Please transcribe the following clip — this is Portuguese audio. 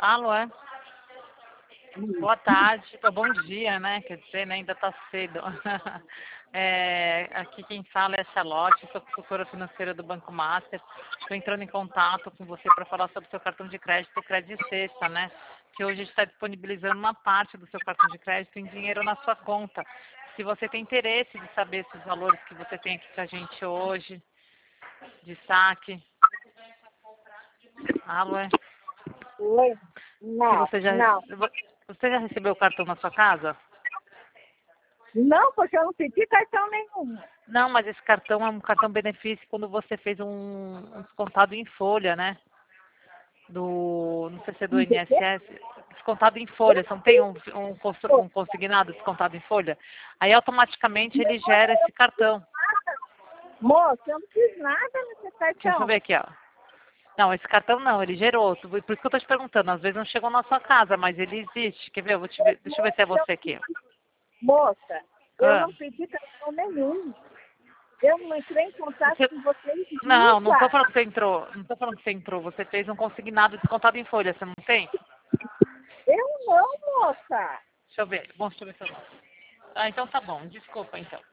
Alô, é? Boa tarde, bom dia, né? Quer dizer, né? Ainda está cedo. Aqui quem fala é a Charlotte, sou consultora financeira do Banco Master. Estou entrando em contato com você para falar sobre o seu cartão de crédito, o Crédito Sexta, né? Que hoje está disponibilizando uma parte do seu cartão de crédito em dinheiro na sua conta. Se você tem interesse de saber esses valores que você tem aqui com a gente hoje, de saque. Alô, é? Oi? Se Não, você já, não. você já recebeu o cartão na sua casa? Não, porque eu não pedi cartão nenhum. Não, mas esse cartão é um cartão benefício quando você fez um descontado em folha, né? Não sei se é do Entendeu? INSS, descontado em folha. Você não tem um consignado descontado em folha? Aí automaticamente ele gera esse cartão. Moça, eu não fiz nada nesse Deixa eu ver cartão. aqui, ó. Não, esse cartão não, ele gerou. Por isso que eu tô te perguntando. Às vezes não chegou na sua casa, mas ele existe. Quer ver? Deixa eu ver se é você aqui. Moça, eu Ah. não pedi cartão nenhum. Eu não entrei em contato Você- com vocês Não tô nunca. falando que você entrou. Não tô falando que você entrou. Você fez um consignado descontado em folha, você não tem? Eu não, moça. Deixa eu ver. Bom, deixa eu ver se eu... Ah, então tá bom. Desculpa, então.